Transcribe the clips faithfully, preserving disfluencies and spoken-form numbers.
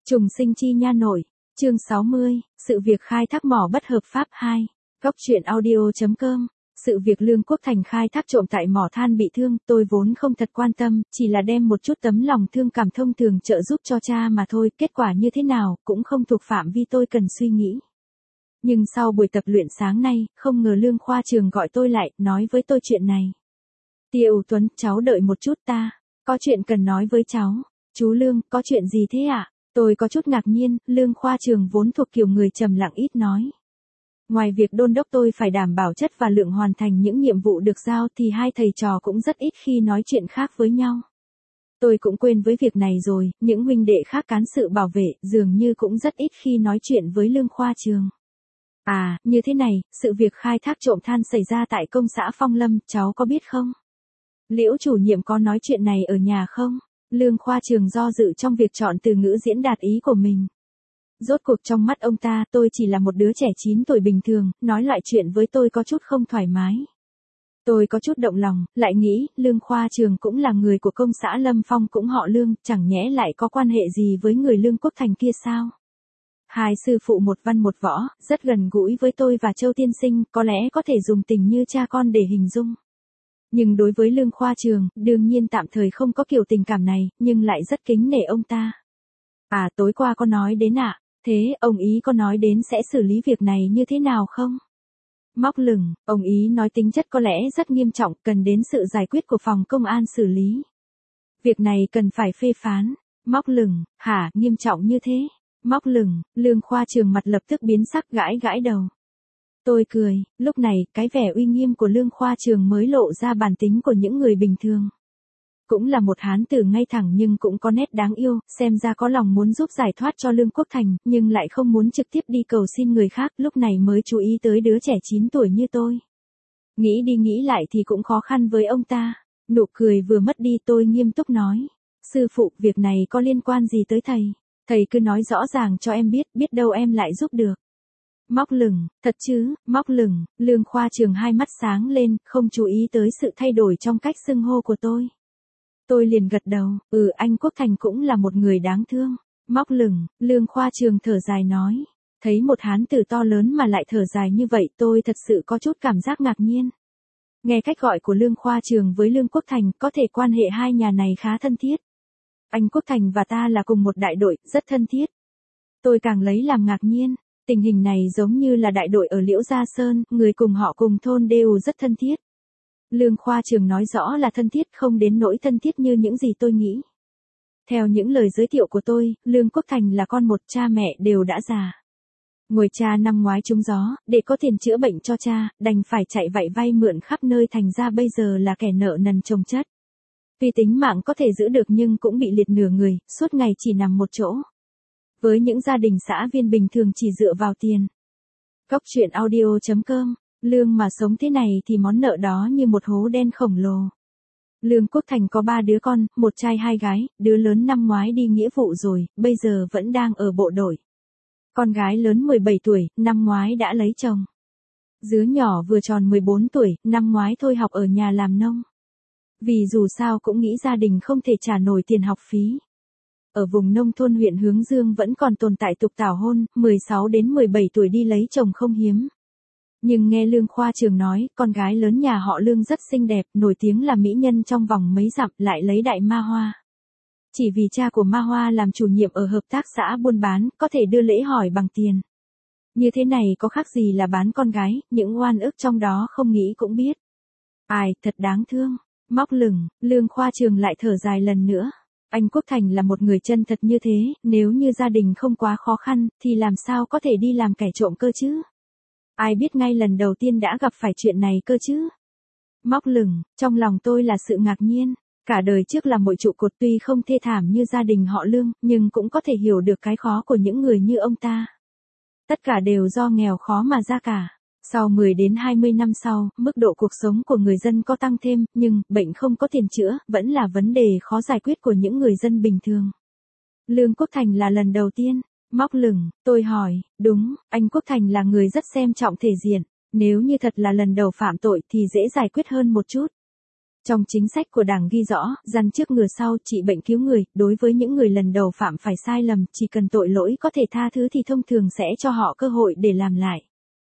Trùng sinh chi nha nội, chương sáu mươi, sự việc khai thác mỏ bất hợp pháp hai. Góc truyện audio.com. Sự việc Lương Quốc Thành khai thác trộm tại mỏ than bị thương, tôi vốn không thật quan tâm, chỉ là đem một chút tấm lòng thương cảm thông thường trợ giúp cho cha mà thôi, kết quả như thế nào, cũng không thuộc phạm vi tôi cần suy nghĩ. Nhưng sau buổi tập luyện sáng nay, không ngờ Lương Khoa Trường gọi tôi lại, nói với tôi chuyện này. Tiêu Tuấn, cháu đợi một chút ta, có chuyện cần nói với cháu. Chú Lương, có chuyện gì thế ạ? Tôi có chút ngạc nhiên, Lương Khoa Trường vốn thuộc kiểu người trầm lặng ít nói. Ngoài việc đôn đốc tôi phải đảm bảo chất và lượng hoàn thành những nhiệm vụ được giao thì hai thầy trò cũng rất ít khi nói chuyện khác với nhau. Tôi cũng quên với việc này rồi, những huynh đệ khác cán sự bảo vệ dường như cũng rất ít khi nói chuyện với Lương Khoa Trường. À, như thế này, sự việc khai thác trộm than xảy ra tại công xã Phong Lâm, cháu có biết không? Liễu chủ nhiệm có nói chuyện này ở nhà không? Lương Khoa Trường do dự trong việc chọn từ ngữ diễn đạt ý của mình. Rốt cuộc trong mắt ông ta, tôi chỉ là một đứa trẻ chín tuổi bình thường, nói lại chuyện với tôi có chút không thoải mái. Tôi có chút động lòng, lại nghĩ, Lương Khoa Trường cũng là người của công xã Lâm Phong cũng họ Lương, chẳng nhẽ lại có quan hệ gì với người Lương Quốc Thành kia sao? Hai sư phụ một văn một võ, rất gần gũi với tôi và Châu Tiên Sinh, có lẽ có thể dùng tình như cha con để hình dung. Nhưng đối với Lương Khoa Trường, đương nhiên tạm thời không có kiểu tình cảm này, nhưng lại rất kính nể ông ta. À, tối qua có nói đến ạ, à? Thế, ông ý có nói đến sẽ xử lý việc này như thế nào không? Móc lửng, ông ý nói tính chất có lẽ rất nghiêm trọng, cần đến sự giải quyết của phòng công an xử lý. Việc này cần phải phê phán. Móc lửng, hả, nghiêm trọng như thế? Móc lửng, Lương Khoa Trường mặt lập tức biến sắc gãi gãi đầu. Tôi cười, lúc này, cái vẻ uy nghiêm của Lương Khoa Trường mới lộ ra bản tính của những người bình thường. Cũng là một hán tử ngay thẳng nhưng cũng có nét đáng yêu, xem ra có lòng muốn giúp giải thoát cho Lương Quốc Thành, nhưng lại không muốn trực tiếp đi cầu xin người khác, lúc này mới chú ý tới đứa trẻ chín tuổi như tôi. Nghĩ đi nghĩ lại thì cũng khó khăn với ông ta. Nụ cười vừa mất đi tôi nghiêm túc nói. Sư phụ, việc này có liên quan gì tới thầy? Thầy cứ nói rõ ràng cho em biết, biết đâu em lại giúp được. Móc lửng, thật chứ? Móc lửng, Lương Khoa Trường hai mắt sáng lên, không chú ý tới sự thay đổi trong cách xưng hô của tôi. Tôi liền gật đầu, ừ, anh Quốc Thành cũng là một người đáng thương. Móc lửng, Lương Khoa Trường thở dài nói. Thấy một hán tử to lớn mà lại thở dài như vậy tôi thật sự có chút cảm giác ngạc nhiên. Nghe cách gọi của Lương Khoa Trường với Lương Quốc Thành có thể quan hệ hai nhà này khá thân thiết. Anh Quốc Thành và ta là cùng một đại đội, rất thân thiết. Tôi càng lấy làm ngạc nhiên. Tình hình này giống như là đại đội ở Liễu Gia Sơn, người cùng họ cùng thôn đều rất thân thiết. Lương Khoa Trường nói rõ là thân thiết không đến nỗi thân thiết như những gì tôi nghĩ. Theo những lời giới thiệu của tôi, Lương Quốc Thành là con một, cha mẹ đều đã già. Ngồi cha năm ngoái trúng gió, để có tiền chữa bệnh cho cha, đành phải chạy vạy vay mượn khắp nơi thành ra bây giờ là kẻ nợ nần chồng chất. Tuy tính mạng có thể giữ được nhưng cũng bị liệt nửa người, suốt ngày chỉ nằm một chỗ. Với những gia đình xã viên bình thường chỉ dựa vào tiền. Góc truyện audio.com. Lương mà sống thế này thì món nợ đó như một hố đen khổng lồ. Lương Quốc Thành có ba đứa con, một trai hai gái, đứa lớn năm ngoái đi nghĩa vụ rồi, bây giờ vẫn đang ở bộ đội. Con gái lớn mười bảy tuổi, năm ngoái đã lấy chồng. Đứa nhỏ vừa tròn mười bốn tuổi, năm ngoái thôi học ở nhà làm nông. Vì dù sao cũng nghĩ gia đình không thể trả nổi tiền học phí. Ở vùng nông thôn huyện Hướng Dương vẫn còn tồn tại tục tảo hôn, mười sáu đến mười bảy tuổi đi lấy chồng không hiếm. Nhưng nghe Lương Khoa Trường nói, con gái lớn nhà họ Lương rất xinh đẹp, nổi tiếng là mỹ nhân trong vòng mấy dặm, lại lấy đại ma hoa. Chỉ vì cha của ma hoa làm chủ nhiệm ở hợp tác xã buôn bán, có thể đưa lễ hỏi bằng tiền. Như thế này có khác gì là bán con gái, những oan ức trong đó không nghĩ cũng biết. Ai, thật đáng thương. Móc lửng, Lương Khoa Trường lại thở dài lần nữa. Anh Quốc Thành là một người chân thật như thế, nếu như gia đình không quá khó khăn, thì làm sao có thể đi làm kẻ trộm cơ chứ? Ai biết ngay lần đầu tiên đã gặp phải chuyện này cơ chứ? Móc lửng, trong lòng tôi là sự ngạc nhiên. Cả đời trước là một trụ cột tuy không thê thảm như gia đình họ Lương, nhưng cũng có thể hiểu được cái khó của những người như ông ta. Tất cả đều do nghèo khó mà ra cả. Sau mười đến hai mươi năm sau, mức độ cuộc sống của người dân có tăng thêm, nhưng bệnh không có tiền chữa, vẫn là vấn đề khó giải quyết của những người dân bình thường. Lương Quốc Thành là lần đầu tiên. Móc lửng, tôi hỏi, đúng, anh Quốc Thành là người rất xem trọng thể diện, nếu như thật là lần đầu phạm tội thì dễ giải quyết hơn một chút. Trong chính sách của Đảng ghi rõ, răn trước ngừa sau, trị bệnh cứu người, đối với những người lần đầu phạm phải sai lầm, chỉ cần tội lỗi có thể tha thứ thì thông thường sẽ cho họ cơ hội để làm lại.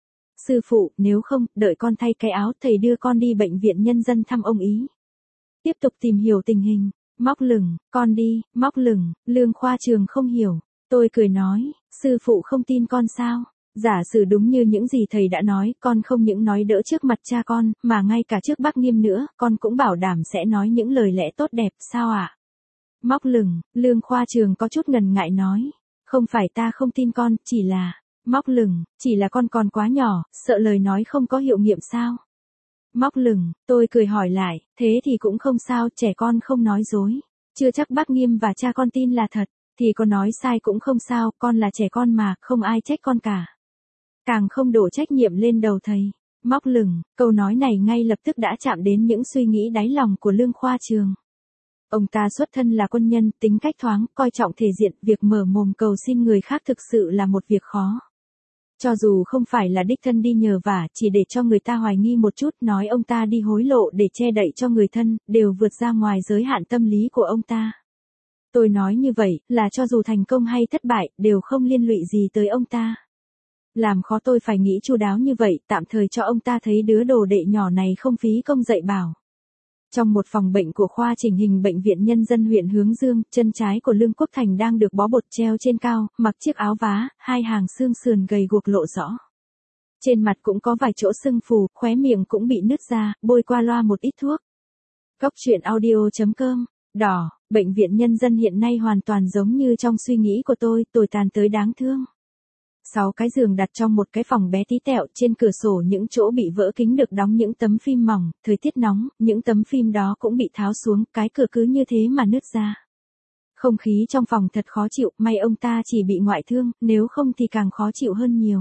Sư phụ, nếu không, đợi con thay cái áo, thầy đưa con đi bệnh viện nhân dân thăm ông ý. Tiếp tục tìm hiểu tình hình. Móc lửng, con đi, móc lửng, Lương Khoa Trường không hiểu. Tôi cười nói, sư phụ không tin con sao? Giả sử đúng như những gì thầy đã nói, con không những nói đỡ trước mặt cha con, mà ngay cả trước bác Nghiêm nữa, con cũng bảo đảm sẽ nói những lời lẽ tốt đẹp, sao ạ? À? Móc lửng, Lương Khoa Trường có chút ngần ngại nói, không phải ta không tin con, chỉ là, móc lửng, chỉ là con còn quá nhỏ, sợ lời nói không có hiệu nghiệm sao? Móc lửng, tôi cười hỏi lại, thế thì cũng không sao, trẻ con không nói dối. Chưa chắc bác Nghiêm và cha con tin là thật, thì có nói sai cũng không sao, con là trẻ con mà, không ai trách con cả. Càng không đổ trách nhiệm lên đầu thầy. Móc lửng, câu nói này ngay lập tức đã chạm đến những suy nghĩ đáy lòng của Lương Khoa Trường. Ông ta xuất thân là quân nhân, tính cách thoáng, coi trọng thể diện, việc mở mồm cầu xin người khác thực sự là một việc khó. Cho dù không phải là đích thân đi nhờ vả, chỉ để cho người ta hoài nghi một chút, nói ông ta đi hối lộ để che đậy cho người thân, đều vượt ra ngoài giới hạn tâm lý của ông ta. Tôi nói như vậy, là cho dù thành công hay thất bại, đều không liên lụy gì tới ông ta. Làm khó tôi phải nghĩ chu đáo như vậy, tạm thời cho ông ta thấy đứa đồ đệ nhỏ này không phí công dạy bảo. Trong một phòng bệnh của khoa chỉnh hình bệnh viện nhân dân huyện Hướng Dương, chân trái của Lương Quốc Thành đang được bó bột treo trên cao, mặc chiếc áo vá, hai hàng xương sườn gầy guộc lộ rõ. Trên mặt cũng có vài chỗ sưng phù, khóe miệng cũng bị nứt ra, bôi qua loa một ít thuốc. Góc truyện audio chấm com, đỏ, bệnh viện nhân dân hiện nay hoàn toàn giống như trong suy nghĩ của tôi, tồi tàn tới đáng thương. Sáu cái giường đặt trong một cái phòng bé tí tẹo, trên cửa sổ những chỗ bị vỡ kính được đóng những tấm phim mỏng, thời tiết nóng, những tấm phim đó cũng bị tháo xuống, cái cửa cứ như thế mà nứt ra. Không khí trong phòng thật khó chịu, may ông ta chỉ bị ngoại thương, nếu không thì càng khó chịu hơn nhiều.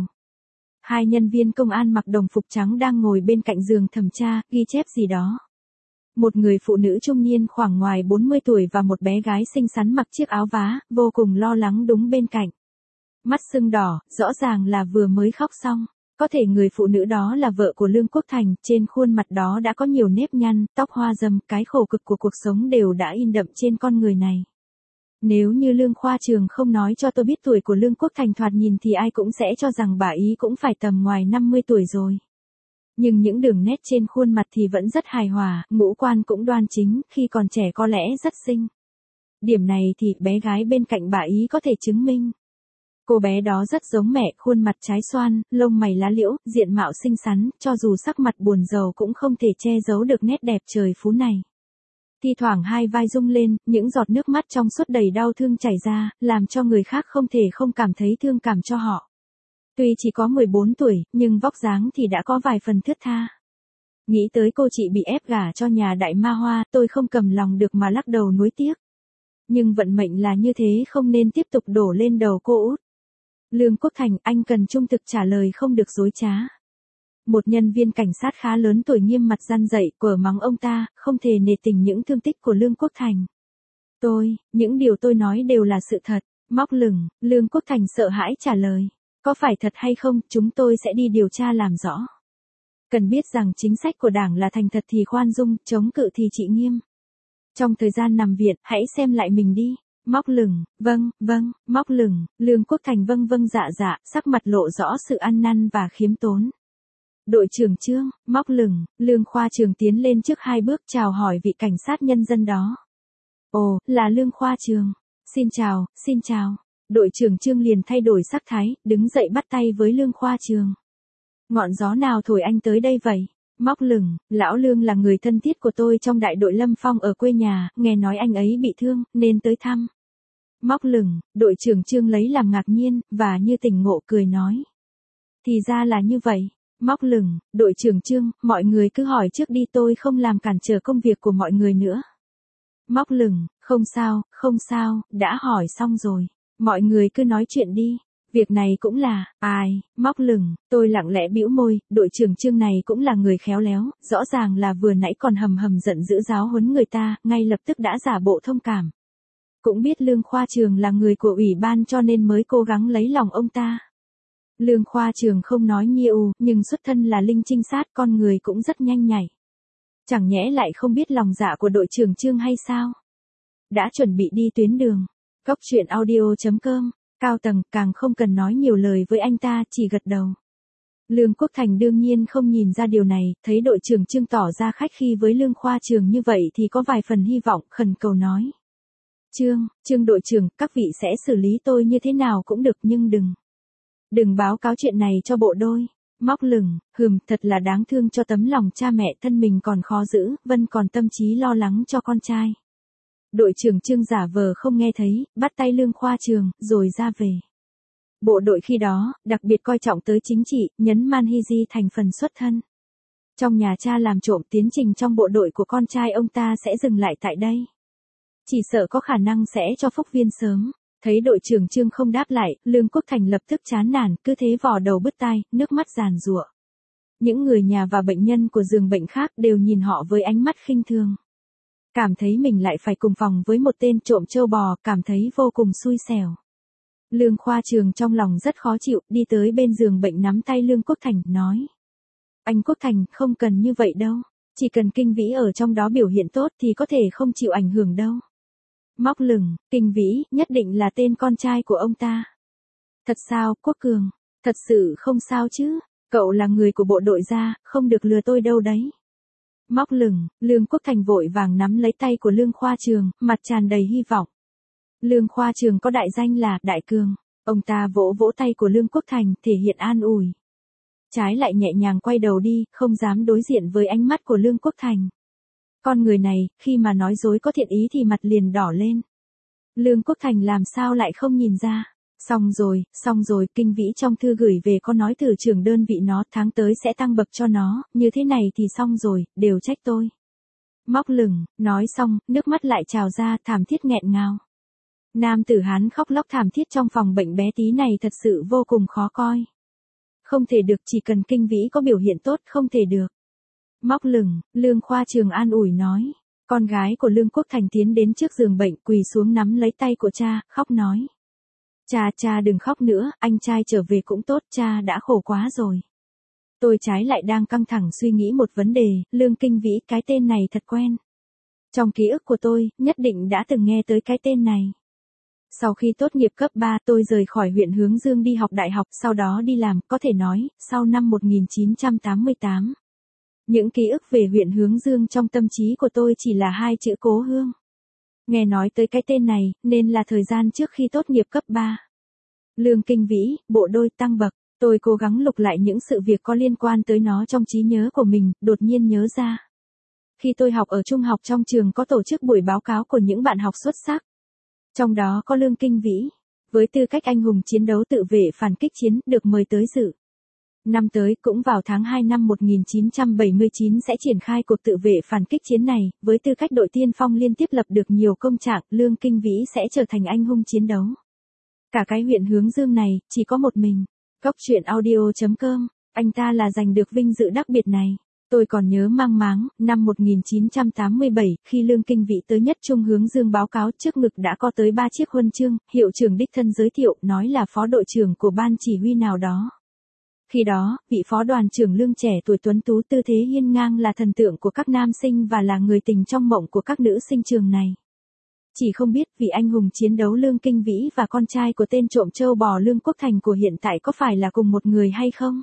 Hai nhân viên công an mặc đồng phục trắng đang ngồi bên cạnh giường thẩm tra, ghi chép gì đó. Một người phụ nữ trung niên khoảng ngoài bốn mươi tuổi và một bé gái xinh xắn mặc chiếc áo vá, vô cùng lo lắng đúng bên cạnh. Mắt sưng đỏ, rõ ràng là vừa mới khóc xong. Có thể người phụ nữ đó là vợ của Lương Quốc Thành, trên khuôn mặt đó đã có nhiều nếp nhăn, tóc hoa râm, cái khổ cực của cuộc sống đều đã in đậm trên con người này. Nếu như Lương Khoa Trường không nói cho tôi biết tuổi của Lương Quốc Thành thoạt nhìn thì ai cũng sẽ cho rằng bà ý cũng phải tầm ngoài năm mươi tuổi rồi. Nhưng những đường nét trên khuôn mặt thì vẫn rất hài hòa, ngũ quan cũng đoan chính, khi còn trẻ có lẽ rất xinh. Điểm này thì bé gái bên cạnh bà ý có thể chứng minh. Cô bé đó rất giống mẹ, khuôn mặt trái xoan, lông mày lá liễu, diện mạo xinh xắn, cho dù sắc mặt buồn rầu cũng không thể che giấu được nét đẹp trời phú này. Thi thoảng hai vai rung lên, những giọt nước mắt trong suốt đầy đau thương chảy ra, làm cho người khác không thể không cảm thấy thương cảm cho họ. Tuy chỉ có mười bốn tuổi, nhưng vóc dáng thì đã có vài phần thướt tha. Nghĩ tới cô chị bị ép gả cho nhà đại ma hoa, tôi không cầm lòng được mà lắc đầu nuối tiếc. Nhưng vận mệnh là như thế, không nên tiếp tục đổ lên đầu cô út. Lương Quốc Thành, anh cần trung thực trả lời, không được dối trá. Một nhân viên cảnh sát khá lớn tuổi nghiêm mặt răn dậy, quở mắng ông ta, không thể nể tình những thương tích của Lương Quốc Thành. Tôi, những điều tôi nói đều là sự thật. Móc lửng, Lương Quốc Thành sợ hãi trả lời. Có phải thật hay không, chúng tôi sẽ đi điều tra làm rõ. Cần biết rằng chính sách của Đảng là thành thật thì khoan dung, chống cự thì trị nghiêm. Trong thời gian nằm viện, hãy xem lại mình đi. Móc lửng, vâng, vâng, móc lửng, Lương Quốc Thành vâng vâng dạ dạ, sắc mặt lộ rõ sự ăn năn và khiêm tốn. Đội trưởng Trương, móc lửng, Lương Khoa Trường tiến lên trước hai bước chào hỏi vị cảnh sát nhân dân đó. Ồ, là Lương Khoa Trường. Xin chào, xin chào. Đội trưởng Trương liền thay đổi sắc thái, đứng dậy bắt tay với Lương Khoa Trường. Ngọn gió nào thổi anh tới đây vậy? Móc lửng, lão Lương là người thân thiết của tôi trong đại đội Lâm Phong ở quê nhà, nghe nói anh ấy bị thương, nên tới thăm. Móc lửng, đội trưởng Trương lấy làm ngạc nhiên, và như tỉnh ngộ cười nói. Thì ra là như vậy. Móc lửng, đội trưởng Trương, mọi người cứ hỏi trước đi, tôi không làm cản trở công việc của mọi người nữa. Móc lửng, không sao, không sao, đã hỏi xong rồi. Mọi người cứ nói chuyện đi. Việc này cũng là, ai, móc lửng, tôi lặng lẽ bĩu môi, đội trưởng Trương này cũng là người khéo léo, rõ ràng là vừa nãy còn hầm hầm giận dữ giáo huấn người ta, ngay lập tức đã giả bộ thông cảm. Cũng biết Lương Khoa Trường là người của ủy ban cho nên mới cố gắng lấy lòng ông ta. Lương Khoa Trường không nói nhiều, nhưng xuất thân là linh trinh sát, con người cũng rất nhanh nhạy. Chẳng nhẽ lại không biết lòng dạ của đội trưởng Trương hay sao? Đã chuẩn bị đi tuyến đường. Góc truyện audio.com, cao tầng càng không cần nói nhiều lời với anh ta, chỉ gật đầu. Lương Quốc Thành đương nhiên không nhìn ra điều này, thấy đội trưởng Trương tỏ ra khách khí với Lương Khoa Trường như vậy thì có vài phần hy vọng, khẩn cầu nói. Trương, Trương đội trưởng, các vị sẽ xử lý tôi như thế nào cũng được nhưng đừng. Đừng báo cáo chuyện này cho bộ đôi. Móc lửng, hừm, thật là đáng thương cho tấm lòng cha mẹ thân mình còn khó giữ, Vân còn tâm trí lo lắng cho con trai. Đội trưởng Trương giả vờ không nghe thấy, bắt tay Lương Khoa Trường, rồi ra về. Bộ đội khi đó, đặc biệt coi trọng tới chính trị, nhấn Manhiji thành phần xuất thân. Trong nhà cha làm trộm, tiến trình trong bộ đội của con trai ông ta sẽ dừng lại tại đây. Chỉ sợ có khả năng sẽ cho phúc viên sớm. Thấy đội trưởng Trương không đáp lại, Lương Quốc Thành lập tức chán nản, cứ thế vò đầu bứt tai, nước mắt giàn giụa. Những người nhà và bệnh nhân của giường bệnh khác đều nhìn họ với ánh mắt khinh thường. Cảm thấy mình lại phải cùng phòng với một tên trộm trâu bò, cảm thấy vô cùng xui xẻo. Lương Khoa Trường trong lòng rất khó chịu, đi tới bên giường bệnh nắm tay Lương Quốc Thành, nói. Anh Quốc Thành, không cần như vậy đâu. Chỉ cần Kinh Vĩ ở trong đó biểu hiện tốt thì có thể không chịu ảnh hưởng đâu. Móc lửng, Kinh Vĩ, nhất định là tên con trai của ông ta. Thật sao, Quốc Cường? Thật sự không sao chứ? Cậu là người của bộ đội ra, không được lừa tôi đâu đấy. Móc lửng, Lương Quốc Thành vội vàng nắm lấy tay của Lương Khoa Trường, mặt tràn đầy hy vọng. Lương Khoa Trường có đại danh là Đại Cường. Ông ta vỗ vỗ tay của Lương Quốc Thành, thể hiện an ủi. Trái lại nhẹ nhàng quay đầu đi, không dám đối diện với ánh mắt của Lương Quốc Thành. Con người này, khi mà nói dối có thiện ý thì mặt liền đỏ lên. Lương Quốc Thành làm sao lại không nhìn ra. Xong rồi, xong rồi, Kinh Vĩ trong thư gửi về có nói từ trưởng đơn vị nó tháng tới sẽ tăng bậc cho nó, như thế này thì xong rồi, đều trách tôi. Móc lửng, nói xong, nước mắt lại trào ra, thảm thiết nghẹn ngào. Nam tử Hán khóc lóc thảm thiết trong phòng bệnh bé tí này thật sự vô cùng khó coi. Không thể được, chỉ cần Kinh Vĩ có biểu hiện tốt, không thể được. Móc lửng, Lương Khoa Trường an ủi nói. Con gái của Lương Quốc Thành tiến đến trước giường bệnh, quỳ xuống nắm lấy tay của cha, khóc nói. Cha, cha đừng khóc nữa, anh trai trở về cũng tốt, cha đã khổ quá rồi. Tôi trái lại đang căng thẳng suy nghĩ một vấn đề, Lương Kinh Vĩ, cái tên này thật quen. Trong ký ức của tôi, nhất định đã từng nghe tới cái tên này. Sau khi tốt nghiệp cấp ba, tôi rời khỏi huyện Hướng Dương đi học đại học, sau đó đi làm, có thể nói, sau năm một nghìn chín trăm tám mươi tám. Những ký ức về huyện Hướng Dương trong tâm trí của tôi chỉ là hai chữ Cố Hương. Nghe nói tới cái tên này, nên là thời gian trước khi tốt nghiệp cấp ba. Lương Kinh Vĩ, bộ đôi tăng bậc, tôi cố gắng lục lại những sự việc có liên quan tới nó trong trí nhớ của mình, đột nhiên nhớ ra. Khi tôi học ở trung học trong trường có tổ chức buổi báo cáo của những bạn học xuất sắc. Trong đó có Lương Kinh Vĩ, với tư cách anh hùng chiến đấu tự vệ phản kích chiến, được mời tới dự. Năm tới, cũng vào tháng hai năm một nghìn chín trăm bảy mươi chín sẽ triển khai cuộc tự vệ phản kích chiến này, với tư cách đội tiên phong liên tiếp lập được nhiều công trạng, Lương Kinh Vĩ sẽ trở thành anh hùng chiến đấu. Cả cái huyện Hướng Dương này, chỉ có một mình. Góc truyện audio.com, anh ta là giành được vinh dự đặc biệt này. Tôi còn nhớ mang máng, năm một nghìn chín trăm tám mươi bảy, khi Lương Kinh Vĩ tới nhất Trung Hướng Dương báo cáo, trước ngực đã có tới ba chiếc huân chương, hiệu trưởng đích thân giới thiệu, nói là phó đội trưởng của ban chỉ huy nào đó. Khi đó, vị phó đoàn trưởng Lương trẻ tuổi tuấn tú tư thế hiên ngang là thần tượng của các nam sinh và là người tình trong mộng của các nữ sinh trường này. Chỉ không biết vị anh hùng chiến đấu Lương Kinh Vĩ và con trai của tên trộm trâu bò Lương Quốc Thành của hiện tại có phải là cùng một người hay không?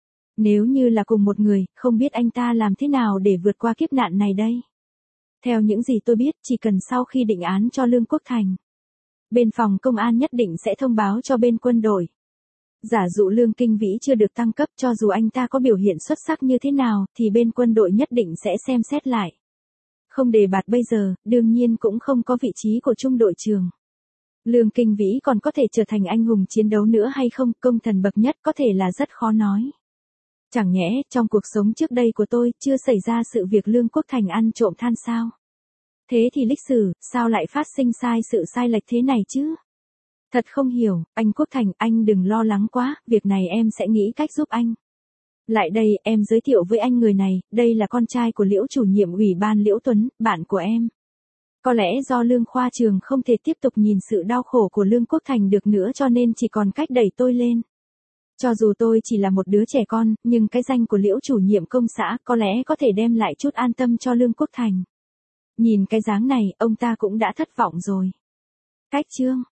Nếu như là cùng một người, không biết anh ta làm thế nào để vượt qua kiếp nạn này đây? Theo những gì tôi biết, chỉ cần sau khi định án cho Lương Quốc Thành, bên phòng công an nhất định sẽ thông báo cho bên quân đội. Giả dụ Lương Kinh Vĩ chưa được tăng cấp, cho dù anh ta có biểu hiện xuất sắc như thế nào, thì bên quân đội nhất định sẽ xem xét lại. Không đề bạt bây giờ, đương nhiên cũng không có vị trí của trung đội trưởng. Lương Kinh Vĩ còn có thể trở thành anh hùng chiến đấu nữa hay không, công thần bậc nhất có thể là rất khó nói. Chẳng nhẽ, trong cuộc sống trước đây của tôi, chưa xảy ra sự việc Lương Quốc Thành ăn trộm than sao? Thế thì lịch sử, sao lại phát sinh sai sự sai lệch thế này chứ? Thật không hiểu, anh Quốc Thành, anh đừng lo lắng quá, việc này em sẽ nghĩ cách giúp anh. Lại đây, em giới thiệu với anh người này, đây là con trai của Liễu chủ nhiệm ủy ban Liễu Tuấn, bạn của em. Có lẽ do Lương Khoa Trường không thể tiếp tục nhìn sự đau khổ của Lương Quốc Thành được nữa cho nên chỉ còn cách đẩy tôi lên. Cho dù tôi chỉ là một đứa trẻ con, nhưng cái danh của Liễu chủ nhiệm công xã có lẽ có thể đem lại chút an tâm cho Lương Quốc Thành. Nhìn cái dáng này, ông ta cũng đã thất vọng rồi. Cách chương